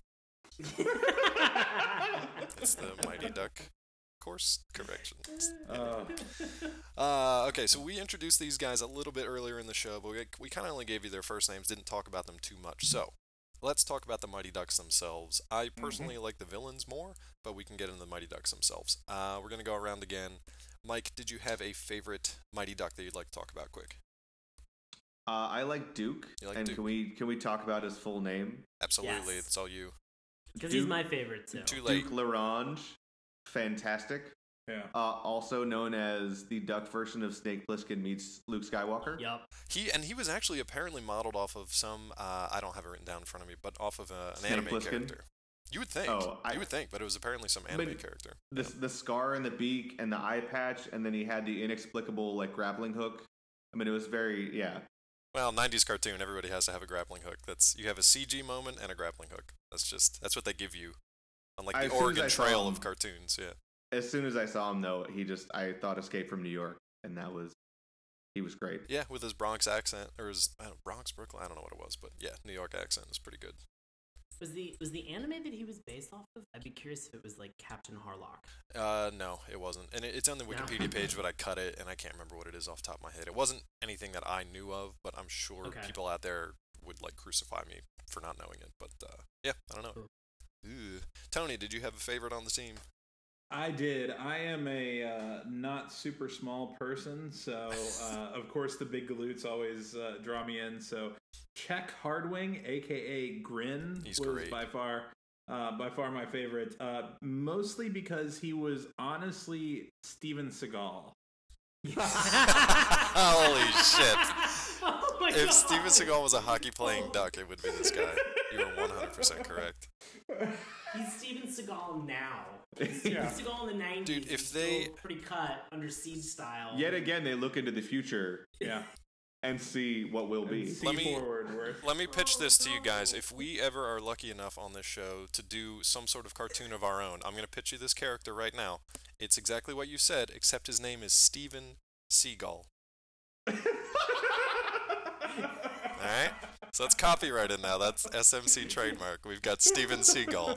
It's the Mighty Duck course correction. Uh, Uh, okay, so we introduced these guys a little bit earlier in the show, but we, we kind of only gave you their first names, didn't talk about them too much. So, let's talk about the Mighty Ducks themselves. I personally like the villains more, but we can get into the Mighty Ducks themselves. Uh, we're going to go around again. Mike, did you have a favorite Mighty Duck that you'd like to talk about quick? Uh, I like Duke. You like and Duke? can we can we talk about his full name? Absolutely, Yes. it's all you. Because he's Duke- my favorite too. Too late. Duke Larange, fantastic. yeah. Uh, also known as the duck version of Snake Plissken meets Luke Skywalker. Yup. He and he was actually apparently modeled off of some. Uh, I don't have it written down in front of me, but off of a, an Snake anime Plissken? character. You would think. Oh, I- you would think, but it was apparently some anime But- character. The the scar and the beak and the eye patch, and then he had the inexplicable like grappling hook. I mean, it was very yeah. Well, nineties cartoon, everybody has to have a grappling hook. That's you have a C G moment and a grappling hook. That's just that's what they give you on like As the soon as Oregon I saw Trail him- of cartoons. Yeah. As soon as I saw him, though, he just I thought Escape from New York, and that was he was great. Yeah, with his Bronx accent or his I don't know, Bronx, Brooklyn, I don't know what it was, but yeah, New York accent is pretty good. Was the was the anime that he was based off of? I'd be curious if it was like Captain Harlock. Uh, no, it wasn't, and it, it's on the No. Wikipedia page, but I cut it, and I can't remember what it is off the top of my head. It wasn't anything that I knew of, but I'm sure Okay. people out there would like crucify me for not knowing it. But uh, yeah, I don't know. Cool. Ooh. Tony, did you have a favorite on the team? I did. I am a uh, not super small person, so uh, of course the big galoots always uh, draw me in. So Czech Hardwing, aka Grin, He's was great. by far uh, by far my favorite. Uh, mostly because he was honestly Steven Seagal. Holy shit! Oh my If God. Steven Seagal was a hockey playing duck, it would be this guy. You are one hundred percent correct. He's Steven Seagal now. He's Steven Yeah. Seagal in the nineties. Dude, if He's they- still pretty cut under siege style. Yet again, they look into the future Yeah. and see what will be. See Let me- forward. Where, Let me pitch this to you guys. If we ever are lucky enough on this show to do some sort of cartoon of our own, I'm going to pitch you this character right now. It's exactly what you said, except his name is Steven Seagal. Alright? So that's copyrighted now. That's S M C trademark. We've got Steven Seagal,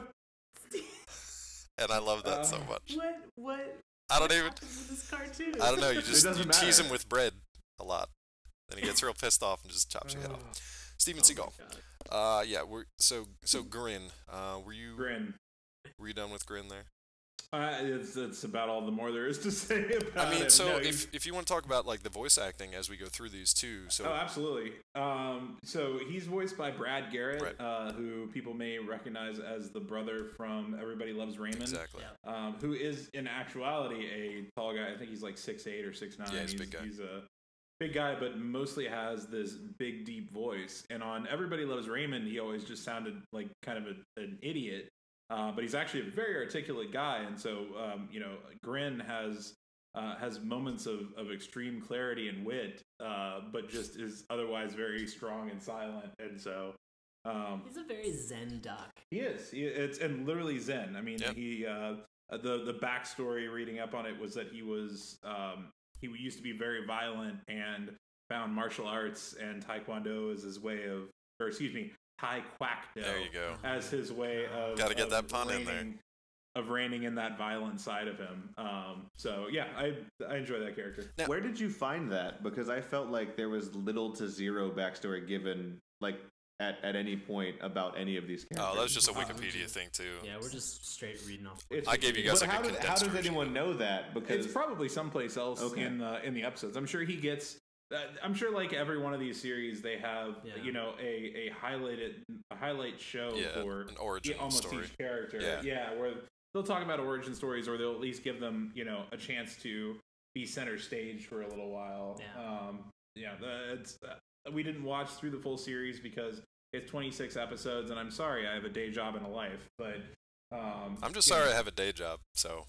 and I love that Uh, so much. What? What? I don't what even. happens with this cartoon? I don't know. You It just doesn't you tease matter. him with bread a lot, then he gets real pissed off and just chops your head off. Steven Oh my Seagal. God. Uh, yeah. We're so so Grin. Uh, were you Grin. were you done with Grin there? Uh, it's it's about all the more there is to say about I mean, him. so No, if he's- if you want to talk about like the voice acting as we go through these too, so Oh, absolutely. Um, so he's voiced by Brad Garrett, Right. uh, who people may recognize as the brother from Everybody Loves Raymond. exactly. Yeah. Um, who is in actuality a tall guy. I think he's like six eight or six nine. Yeah, he's a big guy. He's a big guy, but mostly has this big, deep voice. And on Everybody Loves Raymond, he always just sounded like kind of a, an idiot. Uh, but he's actually a very articulate guy, and so um, you know, Grin has uh, has moments of, of extreme clarity and wit, uh, but just is otherwise very strong and silent. And so um, He's a very zen duck. he is. He, it's and literally zen. I mean, Yeah. he uh, the the backstory reading up on it was that he was um, he used to be very violent and found martial arts and taekwondo as his way of, or excuse me, Thai Kwakdo There you go. as his way of Gotta get of that pun in there. reining- of reining in that violent side of him. Um, so yeah, I I enjoy that character. Now- Where did you find that? Because I felt like there was little to zero backstory given, like at, at any point about any of these characters. Oh, that's just a Uh, Wikipedia thing too. Yeah, we're just straight reading off. It's- I gave you guys But like how, a did, how condensed does version. anyone know that? Because It's probably someplace else Okay. in the in the episodes. I'm sure he gets. Uh, I'm sure, like every one of these series, they have Yeah. you know a a highlighted a highlight show Yeah, for an origin e- almost story. each character. Yeah. where they'll talk about origin stories, or they'll at least give them you know a chance to be center stage for a little while. Yeah. Um, yeah. the- It's uh, we didn't watch through the full series because it's twenty-six episodes, and I'm sorry, I have a day job and a life, but. Um, I'm just you sorry know. I have a day job, so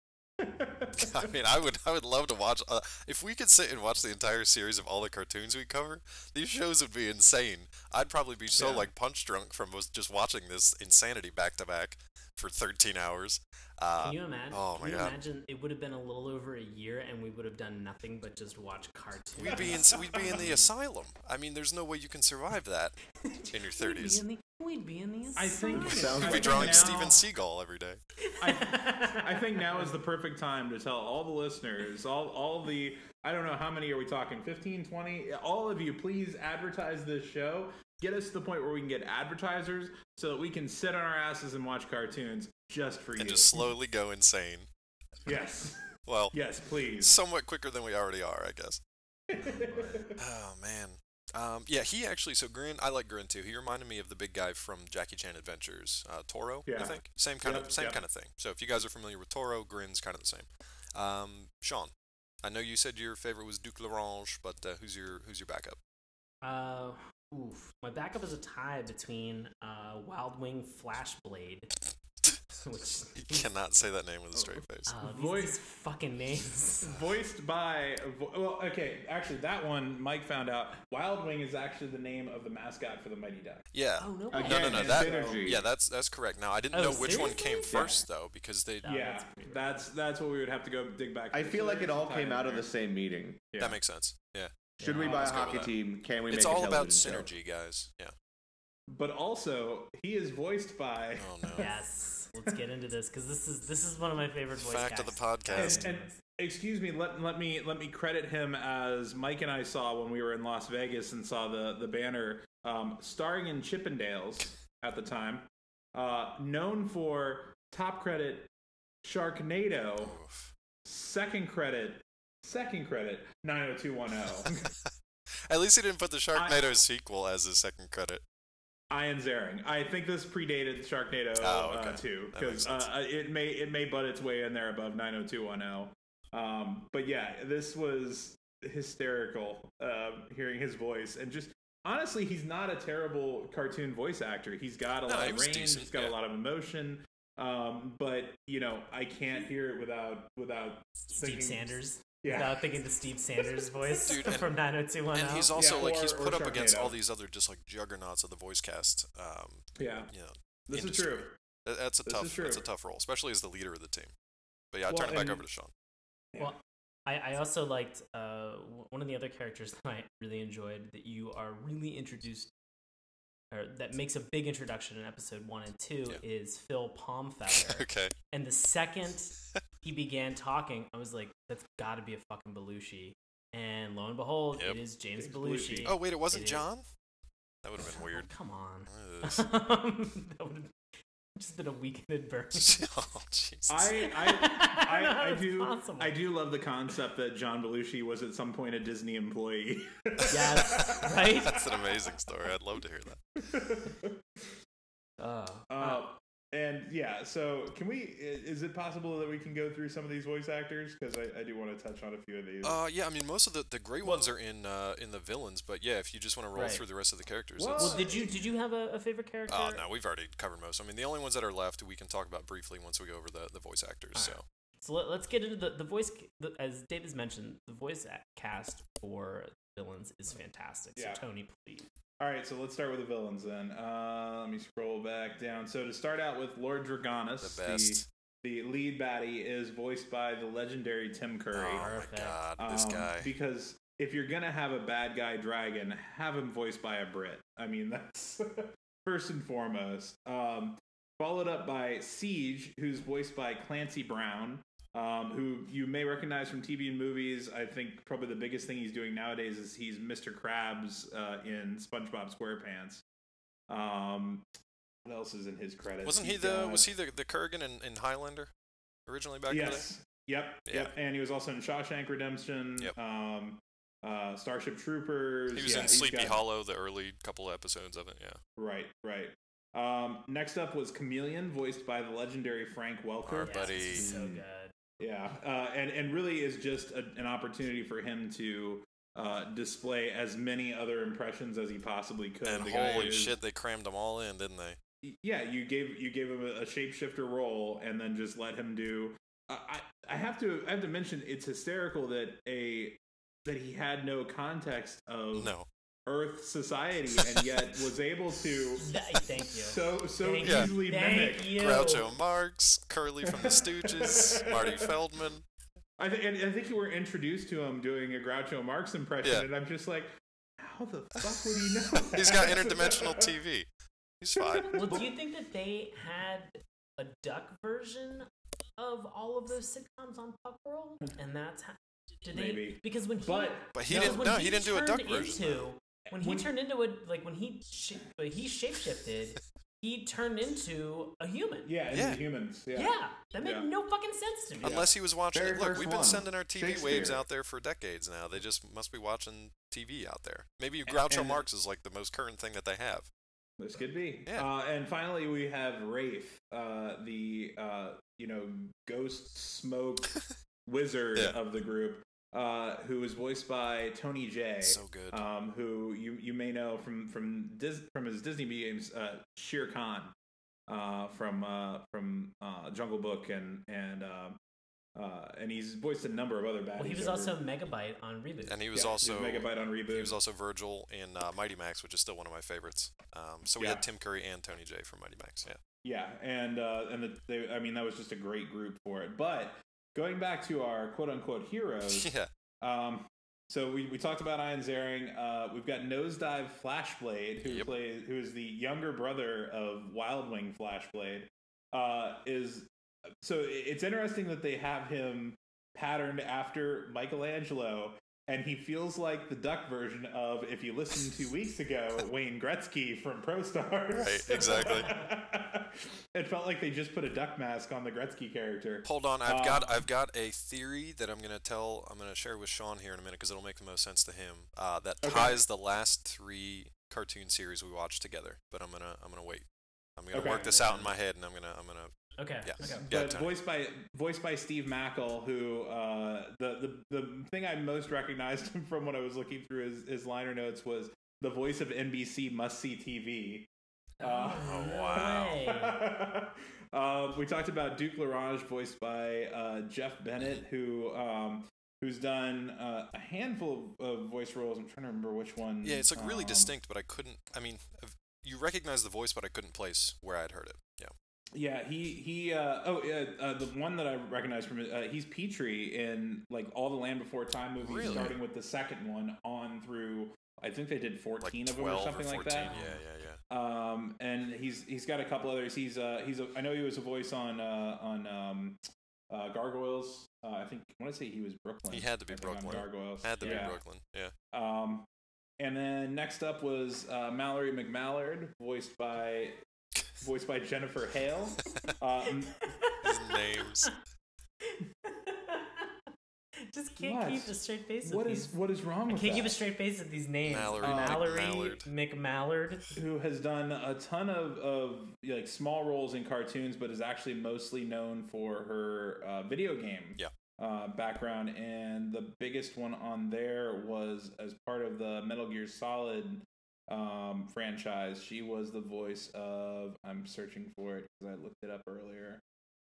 I mean, I would I would love to watch. Uh, if we could sit and watch the entire series of all the cartoons we cover, these shows would be insane. I'd probably be so Yeah. like punch drunk from was- just watching this insanity back to back for thirteen hours. Uh, Can you imagine? oh can my you God. imagine it would have been a little over a year, and we would have done nothing but just watch cartoons. we'd be in we'd be in the asylum. I mean, there's no way you can survive that in your thirties. We'd be in the, we'd be in the I think- asylum. Sounds I We'd be think drawing now- Steven Seagal every day. I, I think now is the perfect time to tell all the listeners, all all the, I don't know how many are we talking, fifteen, twenty? All of you, please advertise this show. Get us to the point where we can get advertisers so that we can sit on our asses and watch cartoons just for And you. just slowly go insane. Yes. Well, Yes, please. somewhat quicker than we already are, I guess. Oh man. Um, yeah, he actually. So Grin, I like Grin too. He reminded me of the big guy from Jackie Chan Adventures, uh, Toro. I Yeah. think same kind Yep, of same yep. kind of thing. So if you guys are familiar with Toro, Grin's kind of the same. Um, Sean, I know you said your favorite was Duke L'Orange, but uh, who's your who's your backup? Uh, oof. My backup is a tie between uh, Wild Wing Flashblade, which You cannot say that name with a straight face. uh, these, Voice- these fucking names. Voiced by, vo- well, okay, actually, that one Mike found out. Wild Wing is actually the name of the mascot for the Mighty Ducks. Yeah. Oh no! Again, No, no, no. and That synergy. yeah, that's that's correct. Now I didn't Oh, know which one seriously? came Yeah. first though, because they Oh, yeah, that's pretty that's that's what we would have to go dig back. I to. feel So like it there's all some came time out in of the there. same meeting. Yeah. that makes sense. Yeah. Should we Yeah, buy a let's go with hockey that. team? Can we It's make a all about television show? synergy, guys. Yeah. But also, he is voiced by. Oh no. Yes, let's get into this because this is this is one of my favorite voice Fact of the cast- podcast. And, and excuse me, let, let me let me credit him as Mike and I saw when we were in Las Vegas and saw the the banner um, starring in Chippendales at the time, uh, known for top credit Sharknado, Oof. second credit second credit nine oh two one oh. At least he didn't put the Sharknado sequel as his second credit. Ian Zaring. I think this predated Sharknado Oh, okay. uh, too, That makes because uh, sense. it may it may butt its way in there above nine oh two one oh. Um, but yeah, this was hysterical. Uh, hearing his voice and just honestly, he's not a terrible cartoon voice actor. He's got a No, lot he of was range. decent, He's got yeah. a lot of emotion. Um, but you know, I can't hear it without without Steve thinking- Sanders. Yeah. Without thinking the Steve Sanders voice Dude, and- from nine oh two one oh. And he's also Yeah, like or- he's or put up against Sharknado. all these other just like juggernauts of the voice cast. Um, Yeah, you know, this industry. is true. That- That's a This tough. is true. That's a tough role, especially as the leader of the team. But yeah, I Well, turn it back and- over to Sean. Yeah. Well, I, I also liked uh, w- one of the other characters that I really enjoyed that you are really introduced or that makes a big introduction in episode one and two, Yeah. is Phil Palmfeather. Okay. And the second he began talking, I was like, that's got to be a fucking Belushi. And lo and behold, Yep. it is James, James Belushi. Belushi. Oh wait, it wasn't It is- John. That would have been weird. Oh, come on. Ugh. That would have just been a weekend burn. oh Jesus. I I, I don't know how I, I it's do possible. I do love the concept that John Belushi was at some point a Disney employee. Yes, right? That's an amazing story. I'd love to hear that. Uh, Uh, and yeah, so can we? i- Is it possible that we can go through some of these voice actors? Because I, I do want to touch on a few of these. Uh, yeah, I mean, most of the, the great ones are in uh, in the villains, but yeah, if you just want to roll Right. through the rest of the characters, Well, it's, well, did you did you have a, a favorite character? oh no, we've already covered most. I mean, the only ones that are left we can talk about briefly once we go over the, the voice actors. So So let, let's get into the the voice. The, as Dave has mentioned, the voice act- cast for villains is fantastic. Yeah. So Tony, please. All right, so let's start with the villains then. Uh, let me scroll back down. So to start out with, Lord Dragonus, the best. the, the lead baddie, is voiced by the legendary Tim Curry. Oh Perfect. my God, this Um, guy. Because if you're gonna have a bad guy dragon, have him voiced by a Brit. I mean, that's first and foremost. Um, followed up by Siege, who's voiced by Clancy Brown, um, who you may recognize from T V and movies. I think probably the biggest thing he's doing nowadays is he's Mister Krabs uh, in SpongeBob SquarePants. Um, what else is in his credits? Wasn't he He's the got- was he the the Kurgan in, in Highlander originally back in the day? Yes. Yep. Yeah. Yep. And he was also in Shawshank Redemption. Yep. Um, uh, Starship Troopers. He was yeah, in he's Sleepy got- Hollow, the early couple of episodes of it. Yeah, Right. Right. Um, next up was Chameleon, voiced by the legendary Frank Welker. Our Yes, buddy. he's so good. Yeah, uh, and and really is just a, an opportunity for him to uh, display as many other impressions as he possibly could. and The guy holy is- shit, they crammed them all in, didn't they? Yeah, you gave you gave him a, a shapeshifter role, and then just let him do. I I I have to I have to mention it's hysterical that a that he had no context of No. Earth society, and yet was able to Th- Thank you. so so Thank you. easily Thank mimic. you. Groucho Marx, Curly from the Stooges, Marty Feldman. I, th- and I think you were introduced to him doing a Groucho Marx impression, Yeah. and I'm just like, how the fuck would he know that? He's got interdimensional T V. He's fine. Well, do you think that they had a duck version of all of those sitcoms on Puck World, and that's how? Did they? Maybe. Because when he, But- But he because didn't. when No, he didn't do a duck turned version. Into, when he When- turned into a like when he sh- when he shapeshifted, he turned into a human. Yeah, and Yeah. the humans. Yeah. Yeah, that made Yeah. no fucking sense to me. Unless he was watching. Very Look, first we've been one. sending our T V waves Shakespeare. out there for decades now. They just must be watching T V out there. Maybe Groucho and- Marx is like the most current thing that they have. This could be. Yeah. Uh, and finally, we have Rafe, uh, the uh, you know ghost smoke wizard Yeah. of the group, uh, who is voiced by Tony Jay. So good. Um, who you you may know from from Dis- from his Disney games, uh, Shere Khan, uh, from uh, from uh, Jungle Book and and uh, uh, and he's voiced a number of other baddies. Well, he was over- also Megabyte on Reboot. And he was yeah, also Megabyte on Reboot. he was also Virgil in uh, Mighty Max, which is still one of my favorites. Um, so we Yeah. had Tim Curry and Tony Jay from Mighty Max. Yeah. Yeah, and uh, and the, they, I mean that was just a great group for it. But going back to our quote unquote heroes, Yeah. um, so we, we talked about Ian Ziering. Uh, we've got Nosedive Flashblade, who Yep. plays who is the younger brother of Wildwing Flashblade. Uh, is so it's interesting that they have him patterned after Michelangelo. And he feels like the duck version of, if you listened two weeks ago, Wayne Gretzky from Pro Stars. Right, exactly. It felt like they just put a duck mask on the Gretzky character. Hold on, I've Um, got I've got a theory that I'm gonna tell I'm gonna share with Sean here in a minute because it'll make the most sense to him. Uh, that Okay. ties the last three cartoon series we watched together. But I'm gonna I'm gonna wait. I'm gonna Okay. work this out in my head, and I'm gonna I'm gonna Okay. Yeah. Okay. Yeah, But Tony. voiced by voiced by Steve Mackel, who uh, the, the the thing I most recognized him from when I was looking through his, his liner notes was the voice of N B C Must See T V. Uh, Oh, no wow. way. uh, we talked about Duke Larange, voiced by uh, Jeff Bennett, who um, who's done uh, a handful of, of voice roles. I'm trying to remember which one. yeah. It's like really um, distinct, but I couldn't. I mean, I've- you recognize the voice, but I couldn't place where I'd heard it. Yeah. Yeah, he he. Uh, oh, uh, uh, the one that I recognize from it, uh, he's Petrie in like all the Land Before Time movies, Really? starting with the second one on through. I think they did Like fourteen of them or twelve or something like fourteen. that. Yeah, yeah, yeah. he's he's got a couple others. He's uh he's a, I know he was a voice on uh, on um, uh, Gargoyles. Uh, I think I want to say he was Brooklyn. He had to be I think, on Brooklyn. Gargoyles. Had to yeah. be Brooklyn. Yeah. Um, and then next up was uh, Mallory McMallard, voiced by voiced by Jennifer Hale. Um, His names. Just can't What? keep a straight face with what these. is what is wrong I with can't that? keep a straight face with these names. Mallory Mallory McMallard. McMallard. Who has done a ton of, of like small roles in cartoons, but is actually mostly known for her uh, video game Yeah. uh, background. And the biggest one on there was as part of the Metal Gear Solid um, franchise. She was the voice of. I'm searching for it because I looked it up earlier.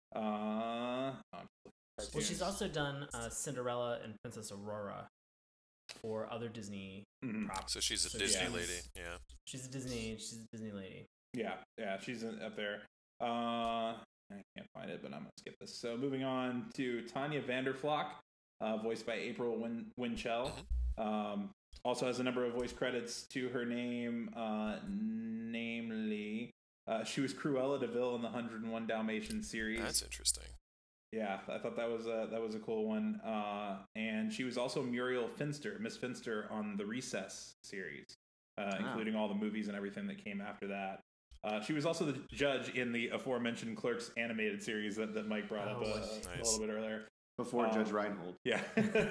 Uh, oh, I'm just looking at Well, she's cartoons. also done uh, Cinderella and Princess Aurora for other Disney Mhm. props. So she's a So Disney she's- lady. Yeah. She's a Disney. She's a Disney lady. Yeah, yeah, she's in, up there. Uh, I can't find it, but I'm gonna skip this. So moving on to Tanya Vanderflock, uh, voiced by April Win- Winchell. Um, also has a number of voice credits to her name, uh, namely, uh, she was Cruella de Vil in the one oh one Dalmatians series. That's interesting. Yeah, I thought that was a, that was a cool one. Uh, and she was also Muriel Finster, Miss Finster on the Recess series, uh, Wow. including all the movies and everything that came after that. Uh, she was also the judge in the aforementioned Clerks animated series that, that Mike brought up Oh, a, nice. a little bit earlier. Before Um, Judge Reinhold. Yeah.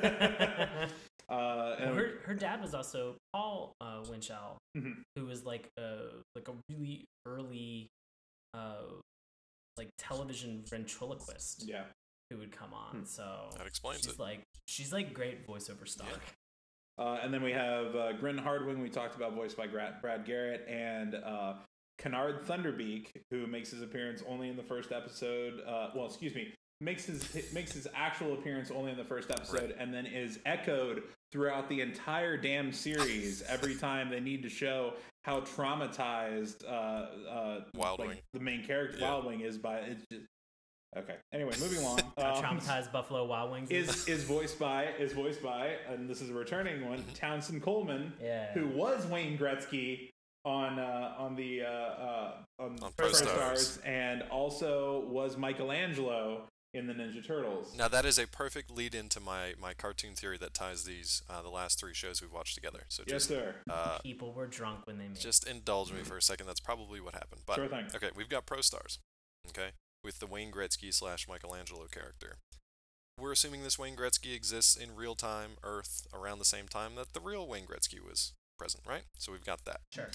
uh, Well, and, her her dad was also Paul uh, Winchell, Mhm. who was like a like a really early, uh, like television ventriloquist yeah. who would come on. Hmm. So That explains she's it. like she's like great voiceover stock. Yeah. Uh, and then we have uh, Grin Hardwing, we talked about, voiced by Gra- Brad Garrett, and uh, Kennard Thunderbeak, who makes his appearance only in the first episode. Uh, well, excuse me, makes his makes his actual appearance only in the first episode, Right. and then is echoed throughout the entire damn series every time they need to show how traumatized uh, uh, Wild like, Wing. the main character Yeah. Wild Wing is by. It's just, okay. Anyway, moving along. How Um, traumatized Buffalo Wild Wings is is voiced by is voiced by, and this is a returning one, Townsend Coleman, yeah. who was Wayne Gretzky on uh, on the uh, uh, on, On Pro Pro Stars. Stars. and also was Michelangelo in the Ninja Turtles. Now that is a perfect lead into my, my cartoon theory that ties these uh, the last three shows we've watched together. So Yes, just sir. uh, People were drunk when they made. just indulge me for a second. That's probably what happened. But Sure thing. okay, we've got Pro Stars. Okay, with the Wayne Gretzky slash Michelangelo character. We're assuming this Wayne Gretzky exists in real time Earth around the same time that the real Wayne Gretzky was present, right? So we've got that. Sure.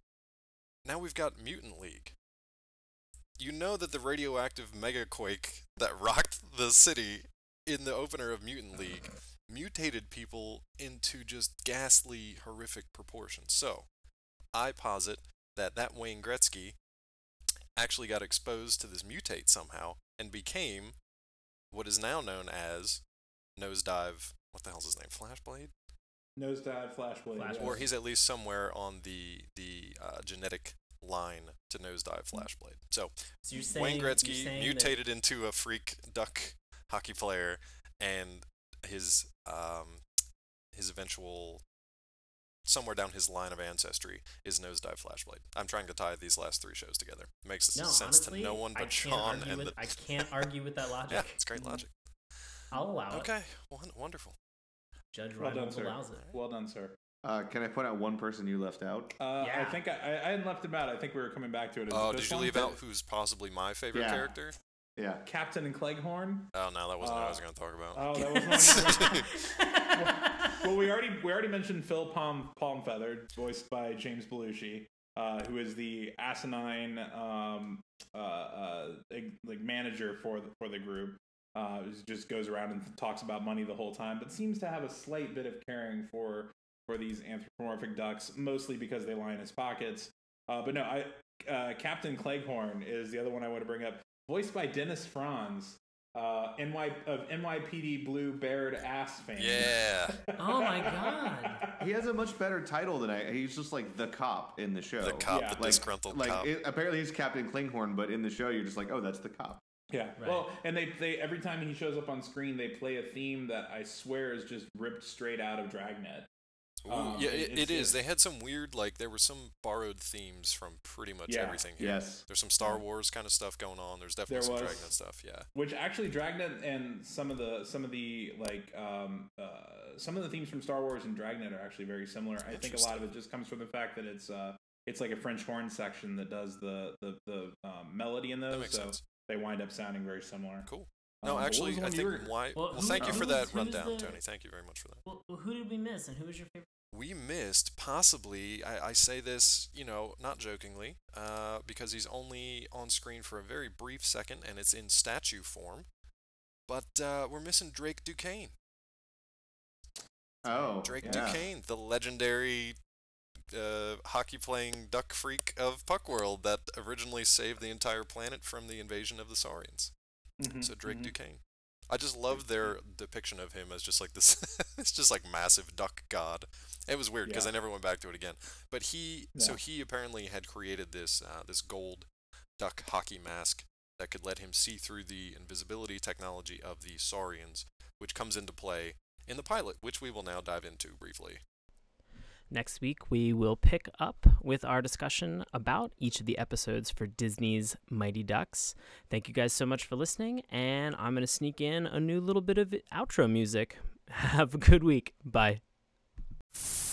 Now we've got Mutant League. You know that the radioactive megaquake that rocked the city in the opener of Mutant League mutated people into just ghastly, horrific proportions. So, I posit that that Wayne Gretzky actually got exposed to this mutate somehow and became what is now known as Nosedive. What the hell's his name? Flashblade? Nosedive, Flashblade. Flash- yes. Or he's at least somewhere on the the uh, genetic line to Nosedive Flashblade. So So you're saying Wayne you're Gretzky saying mutated into a freak duck hockey player, and his um his eventual somewhere down his line of ancestry is Nosedive Flashblade. I'm trying to tie these last three shows together. It makes That, no, sense honestly, to no one I but can't Sean argue and with, the I can't argue with that logic. yeah, it's great logic. I'll allow it. Okay, won- wonderful. Judge Well done, Reinhold sir. allows it. Well done, sir. Uh, can I point out one person you left out? Uh, Yeah. I think I, I, I hadn't left him out. I think we were coming back to it. Is Oh, it this did you one? leave out who's possibly my favorite Yeah. character? Yeah. Captain and Cleghorn? Oh no, that wasn't what I Uh, was going to talk about. Oh, that was one. Well, we already we already mentioned Phil Palm Palmfeather, voiced by James Belushi, uh, who is the asinine um, uh, uh, like like manager for the, for the group. Uh, who just goes around and talks about money the whole time, but seems to have a slight bit of caring for for these anthropomorphic ducks, mostly because they line his pockets. Uh, but no, I uh, Captain Cleghorn is the other one I want to bring up, voiced by Dennis Franz. Uh, N Y of N Y P D Blue Baird ass fame. Yeah. Oh my god. He has a much better title than I. He's just like the cop in the show. The cop, Yeah. the Like- disgruntled like cop. it, apparently he's Captain Klinghorn, but in the show you're just like, oh, that's the cop. Yeah. Right. Well, and they they every time he shows up on screen, they play a theme that I swear is just ripped straight out of Dragnet. Ooh, Um, yeah, it- it, it's- it is. it- They had some weird, like, there were some borrowed themes from pretty much Yeah. everything here. Yes. There's some Star Yeah. Wars kind of stuff going on. There's definitely There some was. Dragnet stuff, yeah. Which actually Dragnet and some of the some of the like um, uh, some of the themes from Star Wars and Dragnet are actually very similar. I think a lot of it just comes from the fact that it's uh, it's like a French horn section that does the the, the um, melody in That those, makes so sense. they wind up sounding very similar. Cool. Um, No, but what actually, was the I one you think were- why. Well, Well, who- thank you who for was- that who was rundown, the- Tony. Thank you very much for that. Well, who did we miss, and who was your favorite? We missed, possibly, I, I say this, you know, not jokingly, uh, because he's only on screen for a very brief second and it's in statue form. But uh, we're missing Drake Duquesne. Oh, Drake yeah. Duquesne, the legendary uh, hockey playing duck freak of Puck World that originally saved the entire planet from the invasion of the Saurians. Mhm, So Drake mhm. Duquesne. I just love their depiction of him as just like this, it's just like massive duck god. It was weird because Yeah. I never went back to it again. But he, so Yeah. he apparently had created this uh, this gold duck hockey mask that could let him see through the invisibility technology of the Saurians, which comes into play in the pilot, which we will now dive into briefly. Next week, we will pick up with our discussion about each of the episodes for Disney's Mighty Ducks. Thank you guys so much for listening, and I'm going to sneak in a new little bit of outro music. Have a good week. Bye.